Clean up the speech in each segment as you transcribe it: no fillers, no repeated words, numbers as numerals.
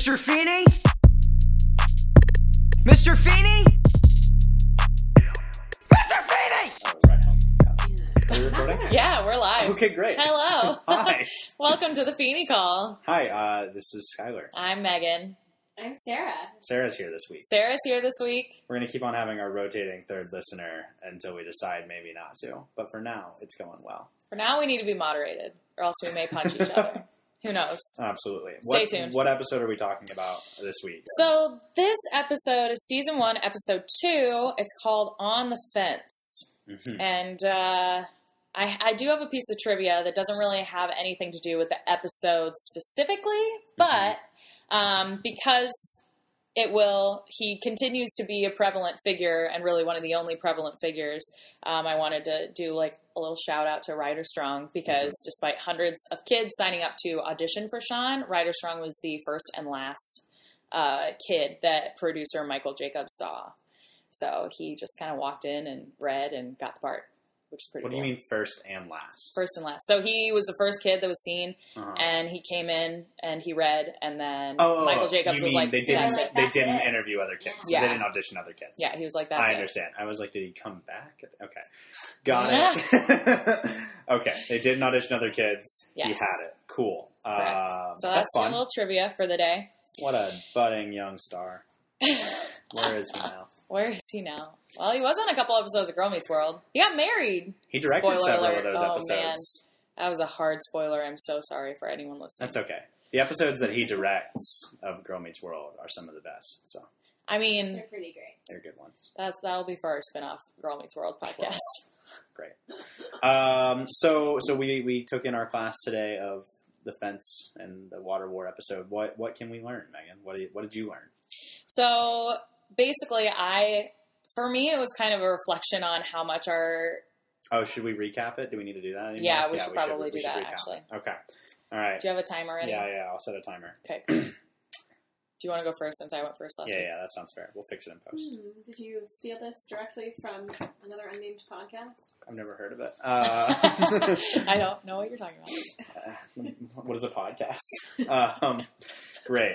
Mr. Feeney? Mr. Feeney? Mr. Feeney! Oh, right home. Are we recording? Yeah, we're live. Okay, great. Hello. Hi. Welcome to the Feeney Call. Hi, this is Skylar. I'm Megan. I'm Sarah. Sarah's here this week. Sarah's here this week. We're going to keep on having our rotating third listener until we decide maybe not to. But for now, it's going well. For now, we need to be moderated, or else we may punch each other. Who knows? Absolutely. Stay tuned. What episode are we talking about this week? So this episode is Season 1, Episode 2. It's called On the Fence. Mm-hmm. And I do have a piece of trivia that doesn't really have anything to do with the episode specifically, but because he continues to be a prevalent figure and really one of the only prevalent figures, I wanted to do like a little shout out to Ryder Strong because despite hundreds of kids signing up to audition for Sean, Ryder Strong was the first and last kid that producer Michael Jacobs saw. So he just kind of walked in and read and got the part, which is pretty cool. What do you mean first and last? First and last. So he was the first kid that was seen, and he came in and he read, and then Michael Jacobs was like, they didn't interview other kids. Yeah. They didn't audition other kids. Yeah, he was like, that's I it. understand. I was like, did he come back? Okay. Got it. Okay. They didn't audition other kids. Yes. He had it. Cool. Correct. So that's fun. a little trivia for the day. What a budding young star. Where is he now? Where is he now? Well, he was on a couple episodes of Girl Meets World. He got married. He directed Spoiler several alert. of those episodes. Man. That was a hard spoiler. I'm so sorry for anyone listening. That's okay. The episodes that he directs of Girl Meets World are some of the best. So I mean, They're pretty great. they're good ones. that'll be for our spin-off Girl Meets World podcast. Great. So we took in our class today of the fence and the water war episode. What can we learn, Megan? What did you learn? So basically, for me, it was kind of a reflection on how much our... Oh, should we recap it? Do we need to do that anymore? Yeah, we should probably do that, recap actually. it. Okay. All right. Do you have a timer ready? Yeah, I'll set a timer. Okay. Do you want to go first since I went first last week? Yeah, that sounds fair. We'll fix it in post. Did you steal this directly from another unnamed podcast? I've never heard of it. I don't know what you're talking about. What is a podcast? Great.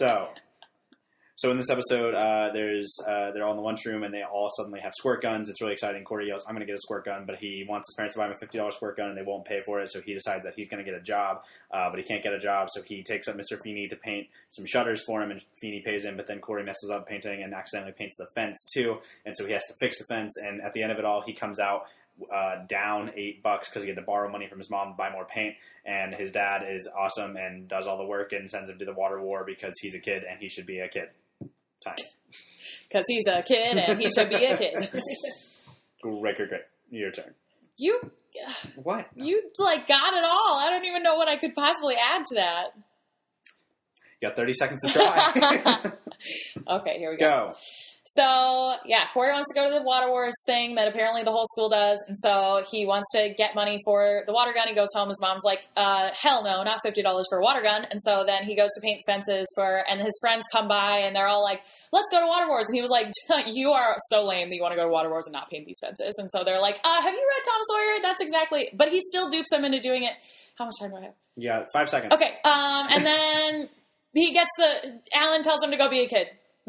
So in this episode, they're all in the lunchroom and they all suddenly have squirt guns. It's really exciting. Corey yells, "I'm going to get a squirt gun," but he wants his parents to buy him a $50 squirt gun and they won't pay for it. So he decides that he's going to get a job, but he can't get a job. So he takes up Mr. Feeney to paint some shutters for him, and Feeney pays him. But then Corey messes up painting and accidentally paints the fence too, and so he has to fix the fence. And at the end of it all, he comes out down $8 because he had to borrow money from his mom to buy more paint, and his dad is awesome and does all the work and sends him to the water war because he's a kid and he should be a kid. Time. Because he's a kid and he should be a kid. Great. Your turn. You... What? You, got it all. I don't even know what I could possibly add to that. You got 30 seconds to try. Okay, here we go. So, yeah, Corey wants to go to the Water Wars thing that apparently the whole school does, and so he wants to get money for the water gun. He goes home, his mom's like, hell no, not $50 for a water gun, and so then he goes to paint fences and his friends come by, and they're all like, let's go to Water Wars, and he was like, you are so lame that you want to go to Water Wars and not paint these fences, and so they're like, have you read Tom Sawyer? That's exactly, but he still dupes them into doing it. How much time do I have? Yeah, 5 seconds. Okay, and then Alan tells him to go be a kid.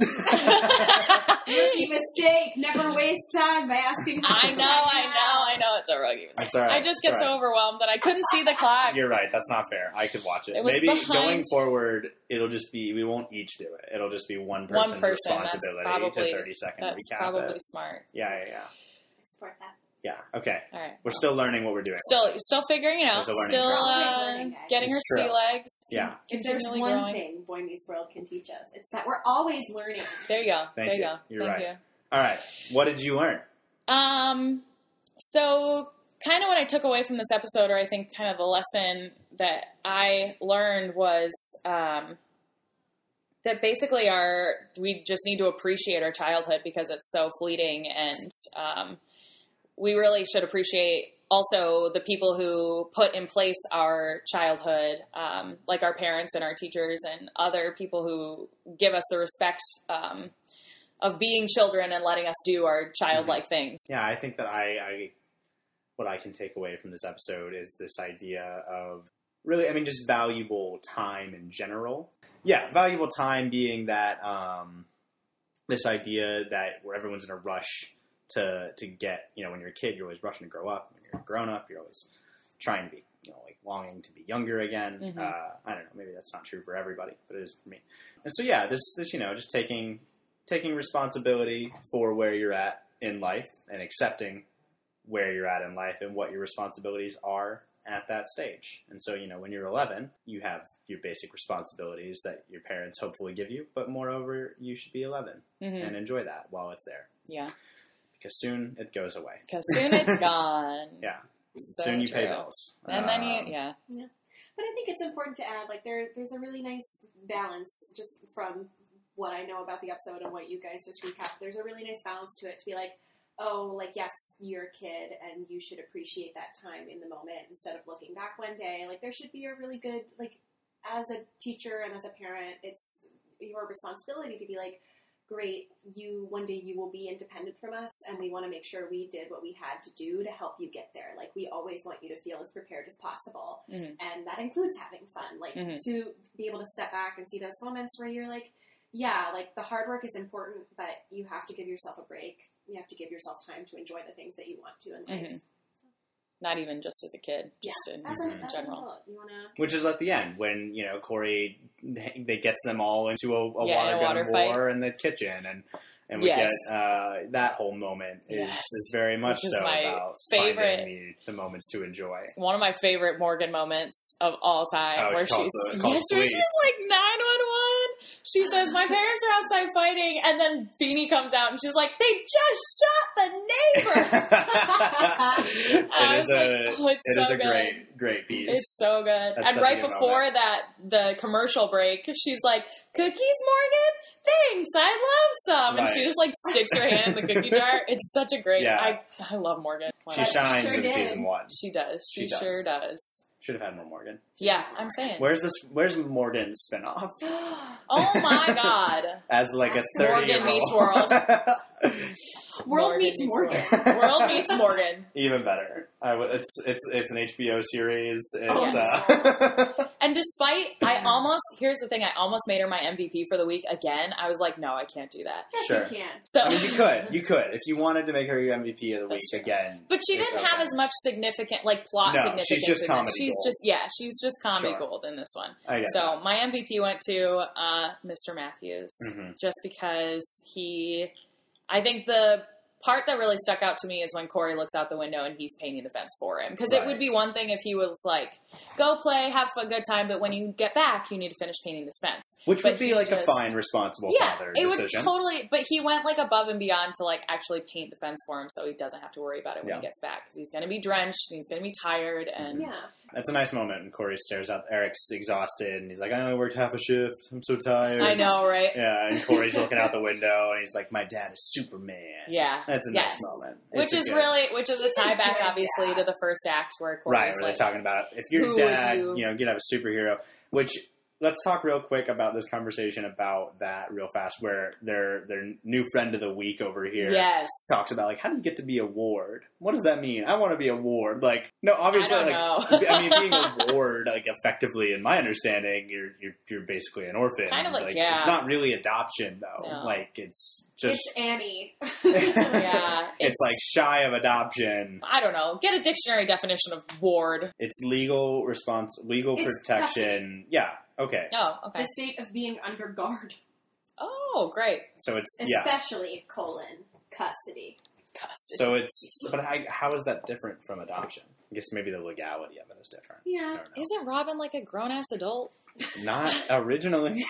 Rookie mistake. Never waste time by asking. I know. It's a rookie mistake. That's all right. I just get so overwhelmed that I couldn't see the clock. You're right. That's not fair. I could watch it. It was Maybe behind- going forward, it'll just be, we won't each do it. It'll just be one person's responsibility to 30-second recap. That's probably smart. Yeah. I support that. Yeah, okay. All right. We're still learning what we're doing. Still figuring it out. It's a learning Still process. getting her It's true. sea legs. Yeah. If there's Continually one growing. thing Boy Meets World can teach us, it's that we're always learning. There you go. Thank you. Go. You're Thank right. you. All right. What did you learn? So kind of what I took away from this episode, or I think kind of the lesson that I learned was that basically we just need to appreciate our childhood because it's so fleeting, and we really should appreciate also the people who put in place our childhood, like our parents and our teachers and other people who give us the respect of being children and letting us do our childlike things. Yeah, I think that what I can take away from this episode is this idea of really, I mean, just valuable time in general. Yeah, valuable time being that this idea that where everyone's in a rush to get, when you're a kid, you're always rushing to grow up. When you're a grown up, you're always trying to be, like longing to be younger again. Mm-hmm. I don't know, maybe that's not true for everybody, but it is for me. And so, yeah, this just taking responsibility for where you're at in life and accepting where you're at in life and what your responsibilities are at that stage. And so, when you're 11, you have your basic responsibilities that your parents hopefully give you, but moreover, you should be 11 and enjoy that while it's there. Yeah. Because soon it goes away. Because soon it's gone. Yeah. So soon you true. pay bills. And then Yeah. But I think it's important to add, like, there's a really nice balance just from what I know about the episode and what you guys just recapped. There's a really nice balance to it to be like, oh, like, yes, you're a kid and you should appreciate that time in the moment instead of looking back one day. Like, there should be a really good, like, as a teacher and as a parent, it's your responsibility to be like, great, one day you will be independent from us, and we want to make sure we did what we had to do to help you get there. Like, we always want you to feel as prepared as possible. Mm-hmm. And that includes having fun. Like, to be able to step back and see those moments where you're like, yeah, like, the hard work is important, but you have to give yourself a break. You have to give yourself time to enjoy the things that you want to in life. Not even just as a kid, just in general. Which is at the end when, Corey, they gets them all into a water gun fight. war in the kitchen, and we get that whole moment is very much so about finding the moments to enjoy. One of my favorite Morgan moments of all time, where she's like 911. She says, "My parents are outside fighting," and then Feeny comes out and she's like, "They just shot the neighbor." It is a great piece. It's so good. That's and right before that, the commercial break, she's like, "Cookies, Morgan? Thanks, I'd love some." And she just like sticks her hand in the cookie jar. It's such a great. I love Morgan. She shines in season 1. She does. She sure does. Should have had more Morgan. Yeah, I'm saying. Where's Morgan's spinoff? Oh my god! As like a 30-year-old. Morgan meets World. World meets Morgan. World meets Morgan. Even better. It's an HBO series. And despite, here's the thing, I almost made her my MVP for the week again. I was like, no, I can't do that. Yes, sure. you can. So I mean, you could. If you wanted to make her your MVP of the week again. But she didn't have as much significant, plot significance. She's just comedy gold. She's just comedy gold in this one. I get so that. my MVP went to Mr. Matthews, just because I think the part that really stuck out to me is when Corey looks out the window and he's painting the fence for him. Because it would be one thing if he was like, go play, have a good time, but when you get back, you need to finish painting this fence. Which would be like a fine, responsible father decision. It would totally, but he went above and beyond to actually paint the fence for him so he doesn't have to worry about it when he gets back. Because he's going to be drenched and he's going to be tired. And That's a nice moment when Corey stares out. Eric's exhausted and he's like, I only worked half a shift. I'm so tired. I know, right? Yeah, and Corey's looking out the window and he's like, my dad is Superman. Yeah. That's a nice moment. Which is a tie back, obviously, to the first act where Corey's where they're talking about if your dad, you'd have a superhero. Which, let's talk real quick about this conversation about that real fast, where their new friend of the week over here talks about, how do you get to be a ward? What does that mean? I want to be a ward. No, obviously, I don't know. I mean, being a ward, effectively, in my understanding, you're basically an orphan. Kind of It's not really adoption, though. No. It's just... It's Annie. It's shy of adoption. I don't know. Get a dictionary definition of ward. It's legal protection. Custody. Yeah. Okay. Oh, okay. The state of being under guard. Oh, great. So it's especially custody. So but how is that different from adoption? I guess maybe the legality of it is different. Yeah. Isn't Robin a grown-ass adult? Not originally.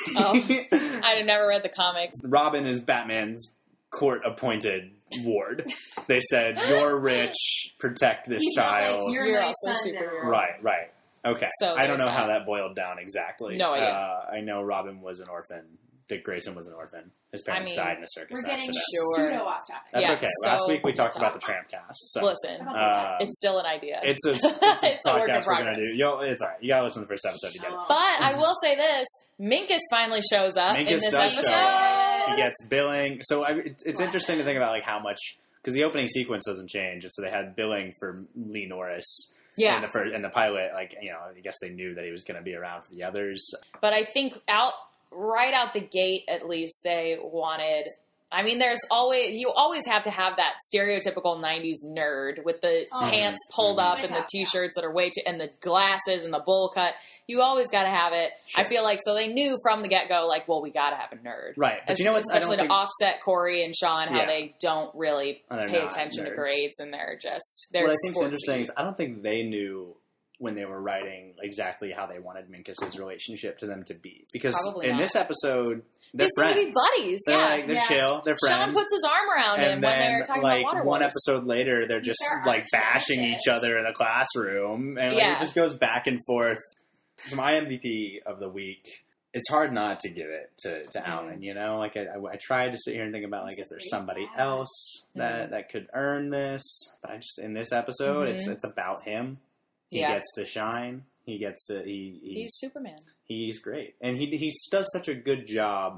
I never read the comics. Robin is Batman's court-appointed ward. They said, you're rich, protect this child. You're also my a son superhero. now. Right. Okay. So I don't know how that boiled down exactly. No idea. I know Robin was an orphan. Dick Grayson was an orphan. His parents died in a circus We're getting accident. pseudo off topic. That's okay. Last week we talked about the Tramp cast. So, listen, it's still an idea. It's a It's a work in podcast we're going progress. to do. It's all right. You got to listen to the first episode to get it. But I will say this: Minkus finally shows up in Minkus this does episode. show up. He gets billing. So it's interesting to think about how much, because the opening sequence doesn't change. So they had billing for Lee Norris. Yeah. in the pilot, like, you know, I guess they knew that he was going to be around for the others. But I think right out the gate, at least, they wanted... I mean, you always have to have that stereotypical 90s nerd with the pants pulled up and the t-shirts that are way too, and the glasses and the bowl cut. You always got to have it. Sure. I feel like, so they knew from the get-go, like, well, we got to have a nerd. Right. But you know what? Especially to offset Corey and Sean, how they don't really pay attention nerds. to grades, and they're what I think is interesting is I don't think they knew when they were writing exactly how they wanted Minkus's relationship to them to be. Because this episode... They're friends. Seem to be buddies. They're chill. They're friends. Sean puts his arm around him when they're talking about water one wars. episode later, they're just like bashing each other in the classroom, and it just goes back and forth. So my MVP of the week, it's hard not to give it to Alan. You know, like I tried to sit here and think about like, is there somebody else that could earn this? But I just in this episode, it's about him. He gets to shine. He gets to he's Superman. He's great. And he does such a good job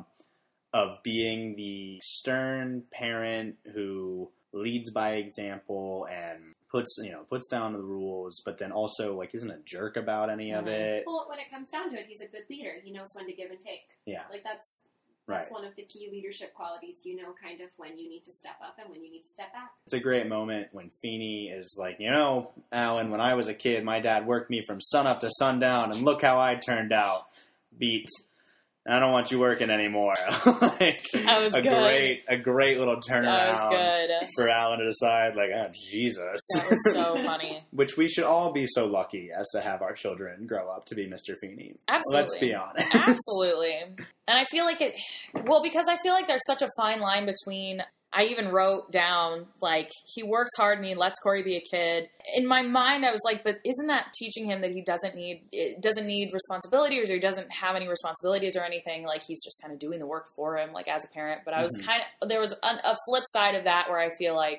of being the stern parent who leads by example and puts down the rules, but then also like isn't a jerk about any of it. Well, when it comes down to it, he's a good leader. He knows when to give and take. Yeah. Like that's one of the key leadership qualities. You know kind of when you need to step up and when you need to step back. It's a great moment when Feeney is like, you know, Alan, when I was a kid, my dad worked me from sunup to sundown, and look how I turned out. Beat. I don't want you working anymore. Like, that was good. A great little turnaround for Alan to decide, like, oh, Jesus. That was so funny. Which we should all be so lucky as to have our children grow up to be Mr. Feeney. Absolutely. Let's be honest. Absolutely. And I feel like because I feel like there's such a fine line between... I even wrote down, like, he works hard and he lets Corey be a kid. In my mind, I was like, but isn't that teaching him that he doesn't need responsibilities, or he doesn't have any responsibilities or anything? Like, he's just kind of doing the work for him, like, as a parent. But I was there was a flip side of that where I feel like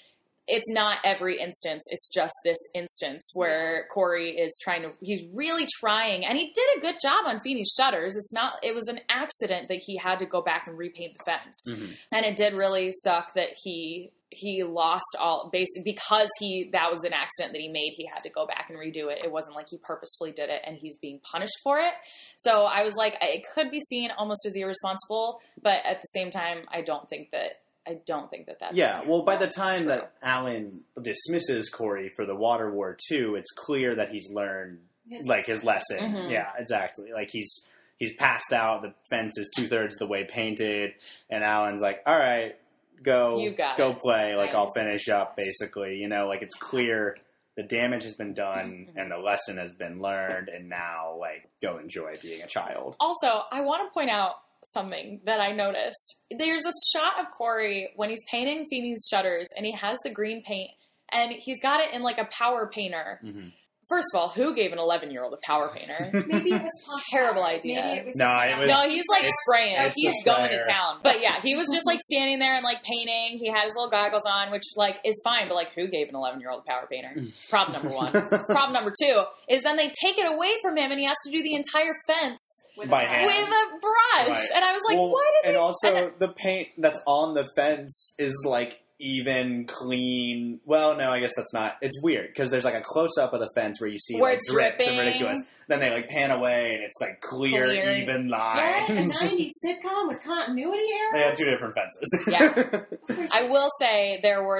it's not every instance. It's just this instance where Corey is he's really trying, and he did a good job on Feeney's shutters. It was an accident that he had to go back and repaint the fence. Mm-hmm. And it did really suck that he lost all, basically, because that was an accident that he made. He had to go back and redo it. It wasn't like he purposefully did it and he's being punished for it. So I was like, it could be seen almost as irresponsible, but at the same time, I don't think that that's... Yeah, well, by the time that Alan dismisses Corey for the Water War 2, it's clear that he's learned, like, his lesson. Mm-hmm. Yeah, exactly. Like, he's passed out, the fence is 2/3 of the way painted, and Alan's like, all right, go play, like, I'll finish up, basically. You know, like, it's clear the damage has been done, and the lesson has been learned, and now, like, go enjoy being a child. Also, I want to point out something that I noticed. There's a shot of Corey when he's painting Feeney's shutters, and he has the green paint, and he's got it in like a power painter. Mm-hmm. First of all, who gave an 11-year-old a power painter? Maybe it was terrible idea. Maybe it was no, he's like spraying. He's going to town. But yeah, he was just like standing there and like painting. He had his little goggles on, which like is fine. But like, who gave an 11-year-old a power painter? Problem number one. Problem number two is then they take it away from him, and he has to do the entire fence by hand with a brush. Right. And I was like, why did they? And also, the paint that's on the fence is like even, clean. Well, no, I guess that's not. It's weird because there's like a close up of the fence where you see where like drips and ridiculous. Then they like pan away and it's like clear. Even lines. Yeah, a 90s sitcom with continuity errors. They had two different fences. Yeah, I will say there was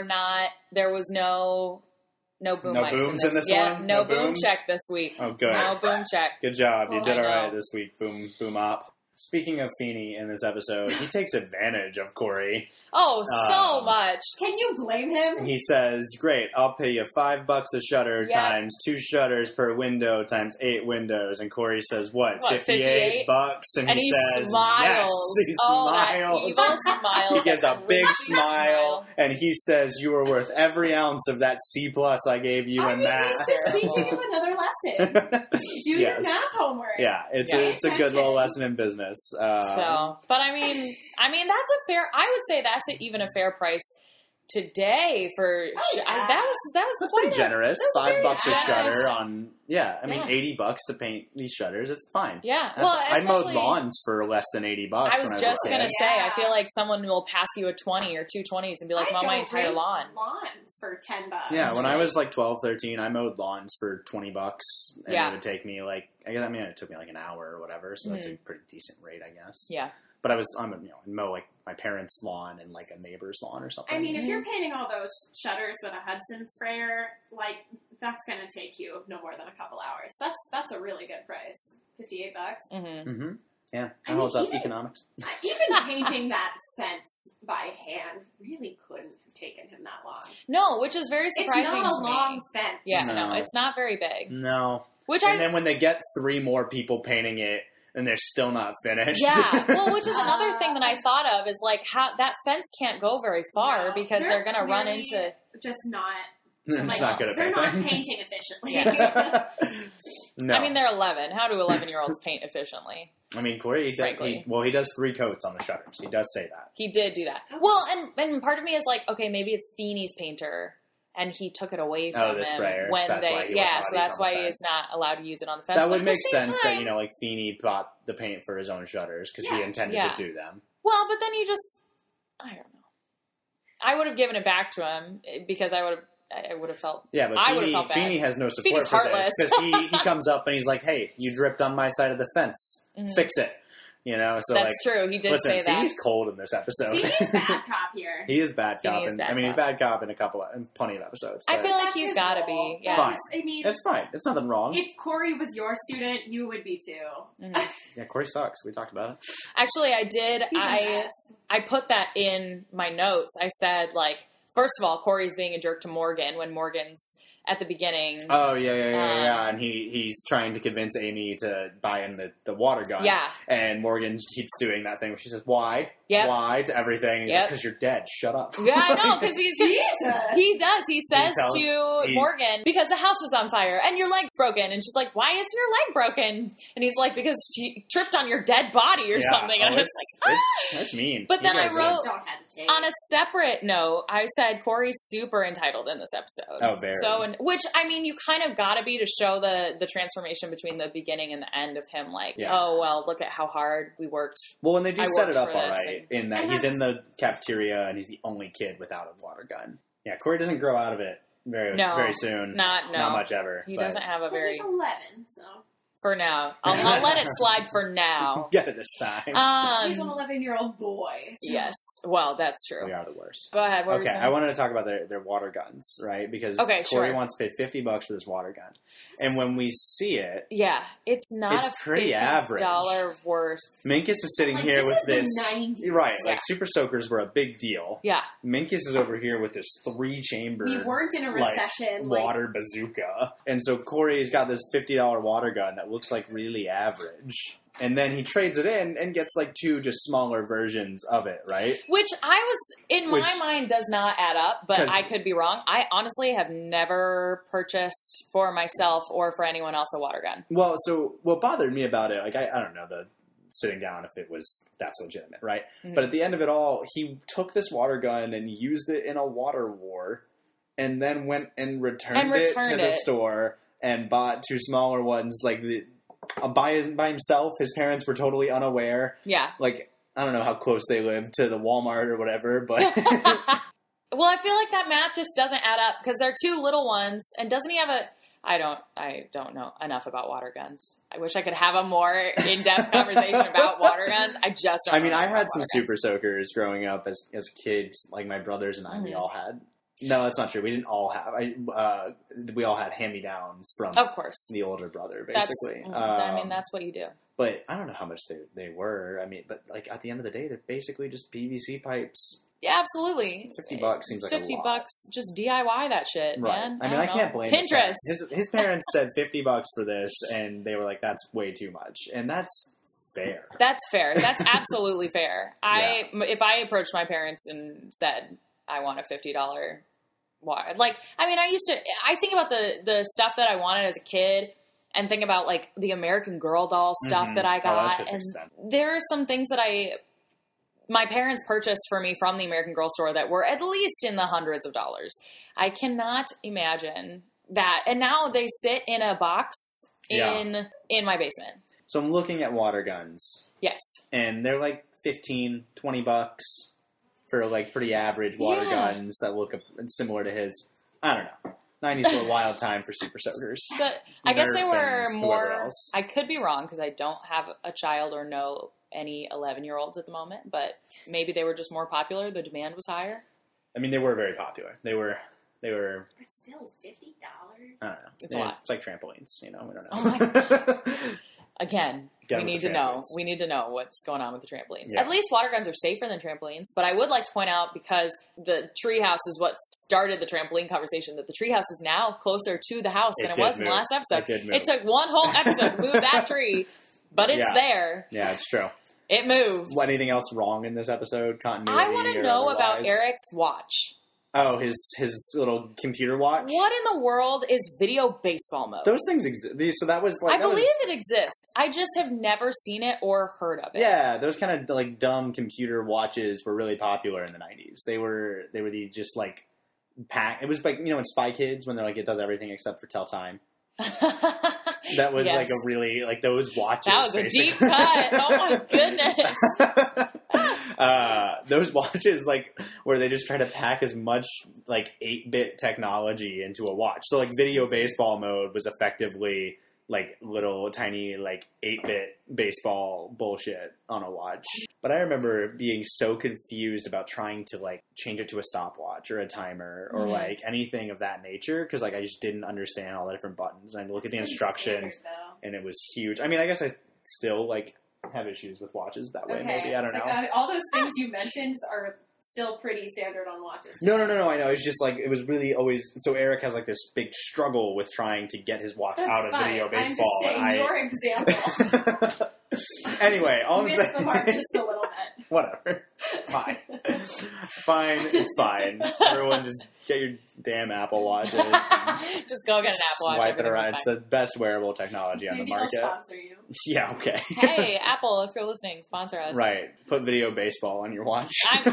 no boom no mics booms in this one. one. No boom booms? check this week. Oh, good. No boom check. Good job. You did all right this week. Boom op. Speaking of Feeney in this episode, he takes advantage of Corey. Oh, so much. Can you blame him? He says, great, I'll pay you $5 a shutter times 2 shutters per window times 8 windows. And Corey says, what, $58? And he says, smiles. Yes. He smiles. That evil smile. He gives a big smile. And he says, you are worth every ounce of that C+ I gave you in math. He's just teaching him another lesson. Do your math homework. Yeah, it's a good little lesson in business. But I mean, that's a fair. I would say that's even a fair price today for yeah. that was That's quite pretty generous. that was $5 a very shutter generous. on, I mean, Yeah. $80 to paint these shutters. It's fine. Yeah, well, I mowed especially- lawns for less than $80. I when was a just kid. gonna say, I Yeah. feel like someone will pass you a 20 or 2 20s and be like, I'd mow go my entire rake lawn. lawns for $10. Yeah, when I was like 12, 13, I mowed lawns for $20, and Yeah. it would take me like, it took me like an hour or whatever, so that's a pretty decent rate, I guess. Yeah. But I'd mow like my parents' lawn and like a neighbor's lawn or something. I mean, if you're painting all those shutters with a Hudson sprayer, like, that's going to take you no more than a couple hours. That's a really good price. $58. Mm-hmm. Yeah, I that mean, holds up even- economics. Even painting that fence by hand really couldn't have taken him that long. No, which is very surprising It's not to a me. long fence. Yeah, No. no, it's not very big. No. Which And then when they get 3 more people painting it, and they're still not finished. yeah, well, which is another thing that I thought of is like how that fence can't go very far No, because they're going to run clearly into. just not. They're just not good at they're painting. not painting efficiently. Yeah. No. I mean, they're 11. How do 11-year-olds paint efficiently? I mean, Corey, Frankly. he does 3 coats on the shutters. He does say that. He did do that. Well, and part of me is like, okay, maybe it's Feeney's painter, and he took it away from the him sprayer. when That's why he wasn't allowed so to use that's it on the why he's fence. not allowed to use it on the fence. That But would at the make same sense time- that, like, Feeney bought the paint for his own shutters because he Yeah. intended Yeah. to do them. Well, but then you just, I don't know. I would have given it back to him because I would have felt. Yeah, but I would've felt bad. Feeney has no support Feeney's for heartless. this because he comes up and he's like, "Hey, you dripped on my side of the fence. Mhm. Fix it." You know, so That's true. He did listen, say that. Feeney's cold in this episode. Feeney's bad cop here. He is bad cop, Feeney is and bad I mean, he's cop. bad cop in plenty of episodes. I but feel like That's he's his got to role. be. Yeah. Fine. I mean, it's fine. It's nothing wrong. if Corey was your student, you would be too. Mhm. Yeah, Corey sucks. We talked about it. Actually, I did. He's a mess. I put that in my notes. I said, like, first of all, Corey's being a jerk to Morgan when Morgan's at the beginning. Oh yeah. And he's trying to convince Amy to buy him the water gun. Yeah. And Morgan keeps doing that thing where she says, "Why? Yep. Why?" to everything. And he's Yep. like, "Because you're dead. Shut up." Yeah, I know, because he's just, Jesus. he does. He says tells- to he- Morgan, because the house is on fire and your leg's broken. And she's like, why is your leg broken? And he's like, because she tripped on your dead body or Yeah. something. And Oh, I was like, that's mean. But then You I guys wrote- Don't hesitate. on a separate note, I said Corey's super entitled in this episode. Oh, very. So, which I mean, you kind of got to be to show the transformation between the beginning and the end of him. Like, Yeah. oh well, look at how hard we worked. Well, and they do I set worked it up for all this, right in that and he's that's- in the cafeteria and he's the only kid without a water gun. Yeah, Corey doesn't grow out of it very soon. Not much ever. He but doesn't have a Well, very he's 11, so for now. I'll let it slide for now. Get it this time. he's an 11-year-old boy. So. Yes. Well, that's true. we are the worst. Go ahead. What were you Okay, saying? I wanted to talk about their water guns, right? Because Okay, Corey sure. wants to pay $50 for this water gun, and when we see it, Yeah, it's not It's a pretty average. $50 worth. Minkus is sitting Like, here this with is this. the 90s. Right, Yeah. like Super Soakers were a big deal. Yeah, Minkus is over here with this 3-chamber We weren't in a like, recession. water bazooka. And so Corey's got this $50 water gun that looks like really average. And then he trades it in and gets like 2 just smaller versions of it, right? which I was in my Which- mind does not add up, but 'Cause- I could be wrong. I honestly have never purchased for myself or for anyone else a water gun. Well, so what bothered me about it, like I don't know, the sitting down if it was that's legitimate, right? Mhm. But at the end of it all, he took this water gun and used it in a water war, and then went and returned it to returned the it. store and bought 2 smaller ones, like by himself. His parents were totally unaware. Yeah. Like I don't know how close they lived to the Walmart or whatever, but Well, I feel like that math just doesn't add up because they're 2 little ones, and doesn't he have a? I don't know enough about water guns. I wish I could have a more in-depth conversation about water guns. I just don't. I mean, know I enough had about some water Super Soakers growing up as kids. Like my brothers and I, we Mhm. all had. No, that's not true. We didn't all have. We all had hand-me-downs from guns. Of course. the older brother, That's, basically. I mean, that's what you do. But I don't know how much they were. I mean, but like at the end of the day, they're basically just PVC pipes. Yeah, absolutely. $50 seems like $50 a lot. just DIY that shit, man. I mean, I don't can't know. blame Pinterest. His parents said $50 for this, and they were like, "That's way too much," and that's fair. That's fair. That's absolutely fair. If I approached my parents and said I want a $50 water, like I mean, I think about the stuff that I wanted as a kid. And think about like the American Girl doll stuff Mhm. that I Oh, that got, shit's and expensive. there are some things that I my parents purchased for me from the American Girl store that were at least in the hundreds of dollars. I cannot imagine that. And now they sit in a box in my basement. So I'm looking at water guns, Yes. and they're like $15, $20 for like pretty average water guns that look similar to his. I don't know. 90s were a wild time for super soakers. But I guess they Nerf were and more. whoever else. I could be wrong because I don't have a child or know any 11-year-olds at the moment. But maybe they were just more popular. The demand was higher. I mean, they were very popular. They were. But still, $50. I don't know. It's a lot. It's like trampolines. You know, we don't know. Oh my Again, Get we with need the to know. trampolines. We need to know what's going on with the trampolines. Yeah. At least water guns are safer than trampolines. But I would like to point out, because the treehouse is what started the trampoline conversation, that the treehouse is now closer to the house than it did was in the move. last episode. It did move. It took one whole episode to move that tree, but it's Yeah. there. Yeah, it's true. It moved. Anything else wrong in this episode? Continuity? I want to or know about otherwise? Eric's watch. Oh, his little computer watch. What in the world is video baseball mode? Those things exist. So that was like I that believe was, it exists. I just have never seen it or heard of it. Yeah, those kind of like dumb computer watches were really popular in the 90s. They were the just like pack. It was like, you know, in Spy Kids when they're like, it does everything except for tell time. That was Yes. like a really like those watches. That was a basically. deep cut. Oh my goodness. Those watches, like, where they just try to pack as much, like, 8-bit technology into a watch. So, like, video baseball mode was effectively, like, little tiny, like, 8-bit baseball bullshit on a watch. But I remember being so confused about trying to, like, change it to a stopwatch or a timer or, like, anything of that nature. Because, like, I just didn't understand all the different buttons. And I'd look at the instructions, Standard, though. and it was huge. I mean, I guess I still, like, have issues with watches that way, maybe. I don't know. Like, all those things you mentioned are still pretty standard on watches. No, I know. It's just like, it was really always, so Eric has like this big struggle with trying to get his watch That's out of fine. video baseball. I'm just saying your example Anyway, all I'm missed saying the mark just a little bit. whatever. Fine. Fine, it's fine. Everyone just get your damn Apple Watches. and Just go get an Apple Watch. Swipe it everything will around. be It's the best wearable technology on Maybe the market. they'll sponsor you. Yeah, okay. fine. Hey, Apple, if you're listening, sponsor us. Right. Put video baseball on your watch.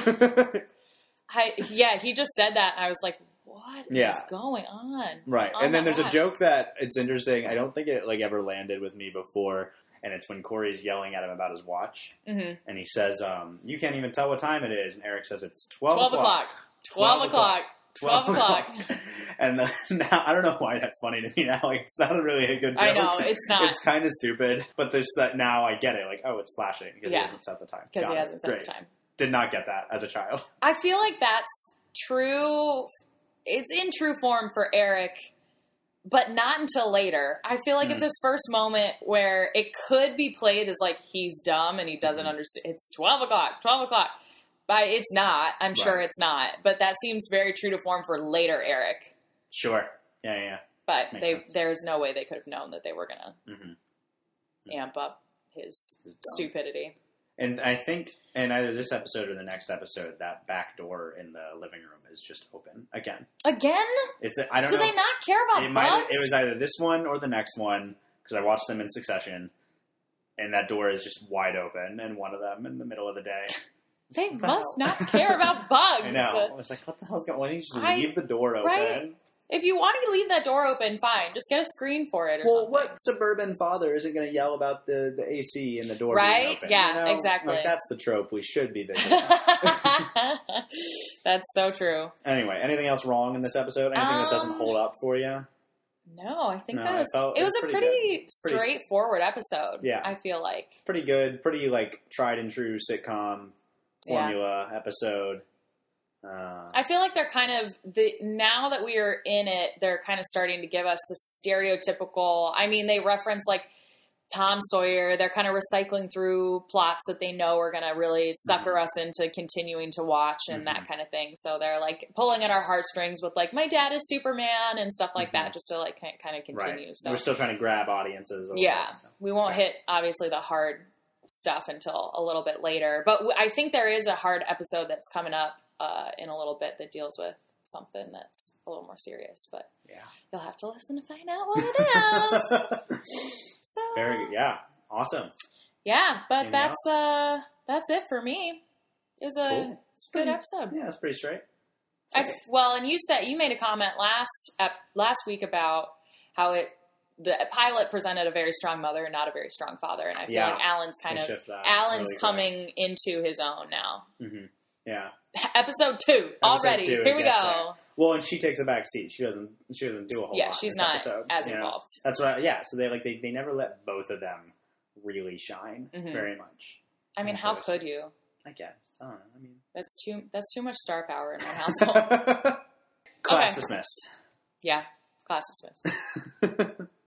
Yeah, he just said that. And I was like, what is Yeah. going on? Right. on And then that there's a watch? joke that it's interesting. I don't think it like ever landed with me before. And it's when Corey's yelling at him about his watch. Mhm. And he says, you can't even tell what time it is. And Eric says it's 12 12 o'clock. 12 o'clock. 12 o'clock. And now, I don't know why that's funny to me now. Like, it's not really a good joke. I know, it's not. It's kind of stupid. But there's that now I get it. Like, oh, it's flashing because he Yeah. hasn't set the time. Because Got he it. hasn't set Great. the time. Did not get that as a child. I feel like that's true. It's in true form for Eric, but not until later. I feel like it's his first moment where it could be played as like he's dumb and he doesn't understand. It's 12 o'clock, 12 o'clock. But it's not. I'm sure Right. it's not. But that seems very true to form for later Eric. Sure. Yeah. But Makes sense. there's no way they could have known that they were going to Mm-hmm. amp up his It's dumb. stupidity. And I think in either this episode or the next episode, that back door in the living room is just open again. Again? It's I don't Do know. they not care about bugs? It was either this one or the next one because I watched them in succession, and that door is just wide open, and one of them in the middle of the day. They What the must hell? not care about bugs. I know. I was like, what the hell's going on? Why don't you just I- leave the door open? right? If you want to leave that door open, fine. Just get a screen for it or Well, something. what suburban father isn't going to yell about the AC and the door Right? being open? Yeah, you know? exactly. Like, that's the trope we should be visiting. That's so true. Anyway, anything else wrong in this episode? Anything that doesn't hold up for you? No, I think No, that I was, felt it was it a was pretty pretty good. straightforward episode. Yeah. I feel like. Pretty good, pretty like tried and true sitcom Yeah. formula episode. I feel like they're kind of now that we are in it, they're kind of starting to give us the stereotypical. I mean, they reference like Tom Sawyer. They're kind of recycling through plots that they know are going to really sucker us into continuing to watch and that kind of thing. So they're like pulling at our heartstrings with like my dad is Superman and stuff like that, just to like kind of continue. Right. So We're still trying to grab audiences. A little yeah, bit, so. we won't Sorry. hit obviously the hard stuff until a little bit later. But I think there is a hard episode that's coming up in a little bit that deals with something that's a little more serious. But Yeah. you'll have to listen to find out what it is. So Very good. Yeah. Awesome. yeah, but Anything that's it for me. It was a Cool. good episode. Yeah, it's pretty straight. And you made a comment last week about how the pilot presented a very strong mother and not a very strong father, and I feel like Alan's really coming into his own now. Mm-hmm. Yeah. Episode 2 already. Here we go. There. Well, and she takes a back seat. She doesn't do a whole lot. Yeah, she's not episode, as involved. That's right. Yeah, so they never let both of them really shine very much. I mean, how could you? I guess. I don't know. I mean, that's too much star power in one household. Class dismissed. Yeah, class dismissed.